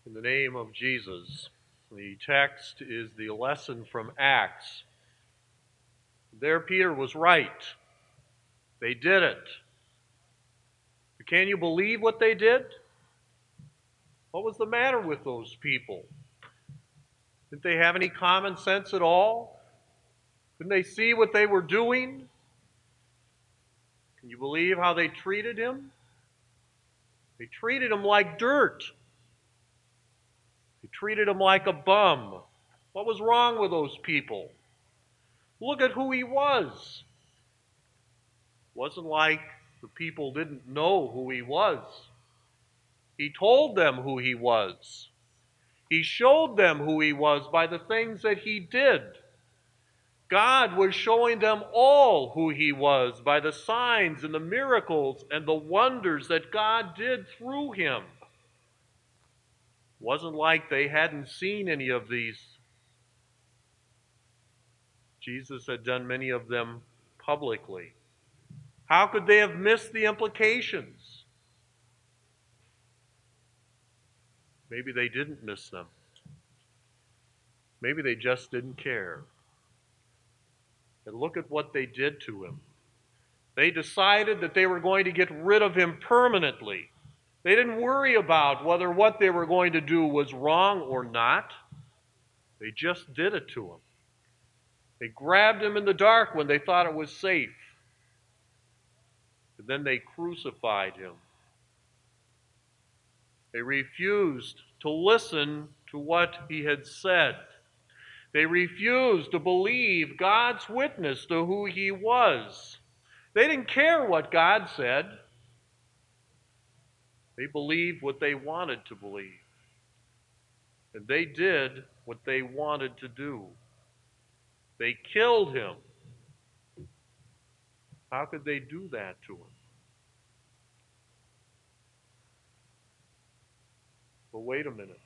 In the name of Jesus. The text is the lesson from Acts. There, Peter was right. They did it. But can you believe what they did? What was the matter with those people? Didn't they have any common sense at all? Couldn't they see what they were doing? Can you believe how they treated him? They treated him like dirt. They treated him like a bum. What was wrong with those people? Look at who he was. It wasn't like the people didn't know who he was. He told them who he was. He showed them who he was by the things that he did. God was showing them all who he was by the signs and the miracles and the wonders that God did through him. It wasn't like they hadn't seen any of these. Jesus had done many of them publicly. How could they have missed the implications? Maybe they didn't miss them. Maybe they just didn't care. And look at what they did to him. They decided that they were going to get rid of him permanently. They didn't worry about whether what they were going to do was wrong or not. They just did it to him. They grabbed him in the dark when they thought it was safe. And then they crucified him. They refused to listen to what he had said. They refused to believe God's witness to who he was. They didn't care what God said. They believed what they wanted to believe. And they did what they wanted to do. They killed him. How could they do that to him? But wait a minute.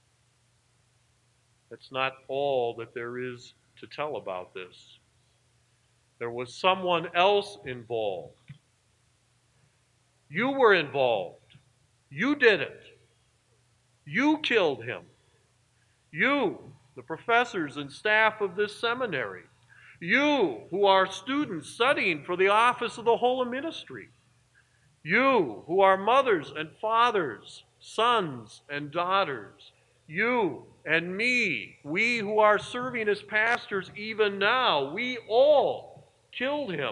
That's not all that there is to tell about this. There was someone else involved. You were involved. You did it. You killed him. You, the professors and staff of this seminary. You, who are students studying for the office of the Holy Ministry. You, who are mothers and fathers, sons and daughters. You and me, we who are serving as pastors even now, we all killed him.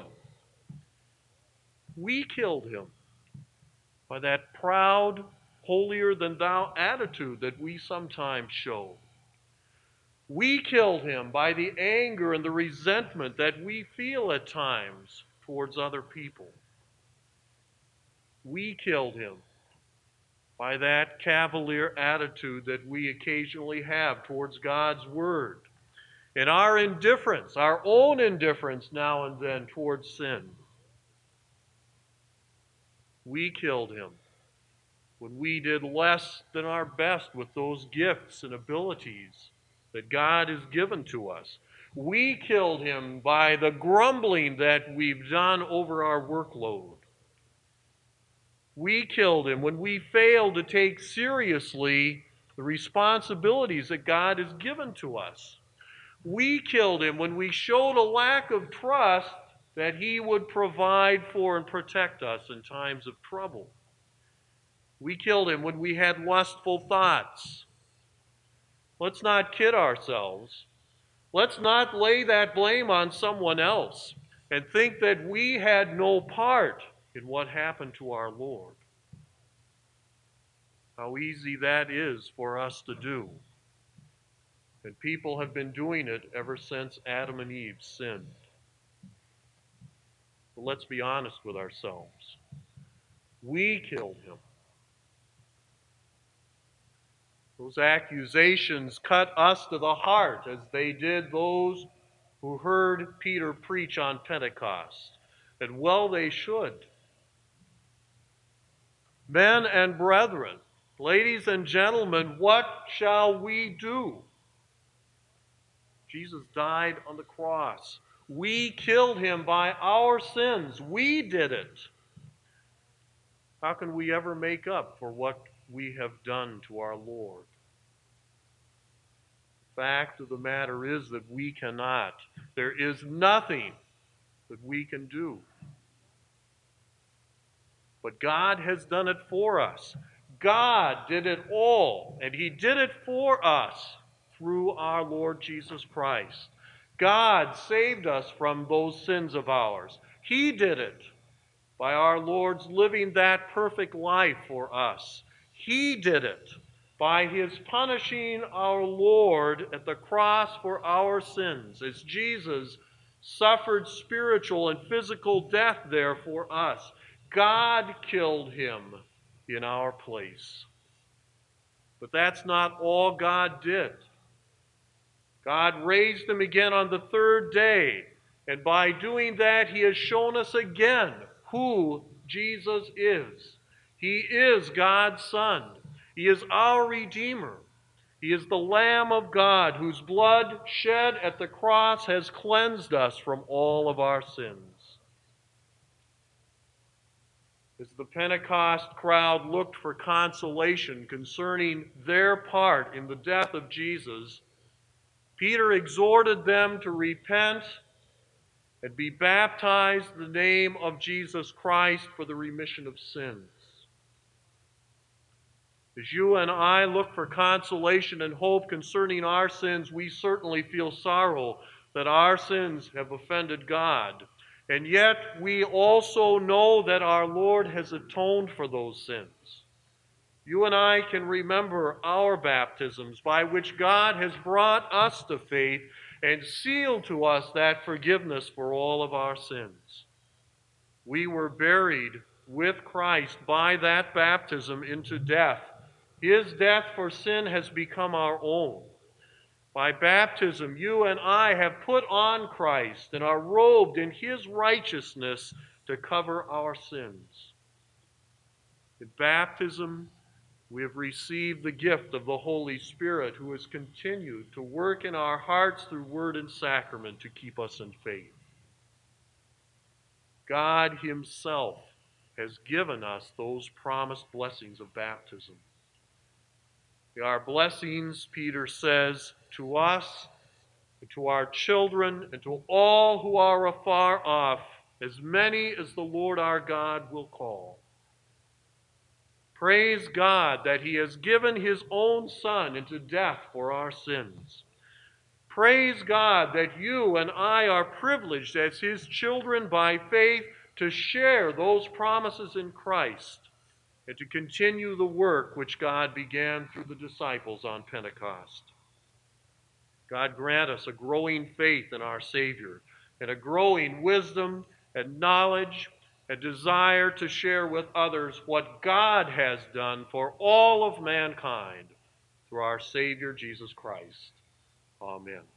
We killed him by that proud, holier-than-thou attitude that we sometimes show. We killed him by the anger and the resentment that we feel at times towards other people. We killed him by that cavalier attitude that we occasionally have towards God's Word, and our indifference, our own indifference now and then towards sin. We killed him when we did less than our best with those gifts and abilities that God has given to us. We killed him by the grumbling that we've done over our workload. We killed him when we failed to take seriously the responsibilities that God has given to us. We killed him when we showed a lack of trust that he would provide for and protect us in times of trouble. We killed him when we had lustful thoughts. Let's not kid ourselves. Let's not lay that blame on someone else and think that we had no part in what happened to our Lord. How easy that is for us to do. And people have been doing it ever since Adam and Eve sinned. But let's be honest with ourselves. We killed him. Those accusations cut us to the heart as they did those who heard Peter preach on Pentecost. And well, they should. Men and brethren, ladies and gentlemen, what shall we do? Jesus died on the cross. We killed him by our sins. We did it. How can we ever make up for what we have done to our Lord? Fact of the matter is that we cannot. There is nothing that we can do. But God has done it for us. God did it all, and He did it for us through our Lord Jesus Christ. God saved us from those sins of ours. He did it by our Lord's living that perfect life for us. He did it by His punishing our Lord at the cross for our sins, as Jesus suffered spiritual and physical death there for us. God killed Him in our place. But that's not all God did. God raised Him again on the third day, and by doing that, He has shown us again who Jesus is. He is God's Son. He is our Redeemer. He is the Lamb of God whose blood shed at the cross has cleansed us from all of our sins. As the Pentecost crowd looked for consolation concerning their part in the death of Jesus, Peter exhorted them to repent and be baptized in the name of Jesus Christ for the remission of sins. As you and I look for consolation and hope concerning our sins, we certainly feel sorrow that our sins have offended God. And yet we also know that our Lord has atoned for those sins. You and I can remember our baptisms by which God has brought us to faith and sealed to us that forgiveness for all of our sins. We were buried with Christ by that baptism into death. His death for sin has become our own. By baptism, you and I have put on Christ and are robed in His righteousness to cover our sins. In baptism, we have received the gift of the Holy Spirit, who has continued to work in our hearts through word and sacrament to keep us in faith. God Himself has given us those promised blessings of baptism. They are blessings, Peter says, to us, and to our children, and to all who are afar off, as many as the Lord our God will call. Praise God that He has given His own Son into death for our sins. Praise God that you and I are privileged as His children by faith to share those promises in Christ and to continue the work which God began through the disciples on Pentecost. God grant us a growing faith in our Savior and a growing wisdom and knowledge, a desire to share with others what God has done for all of mankind through our Savior Jesus Christ. Amen.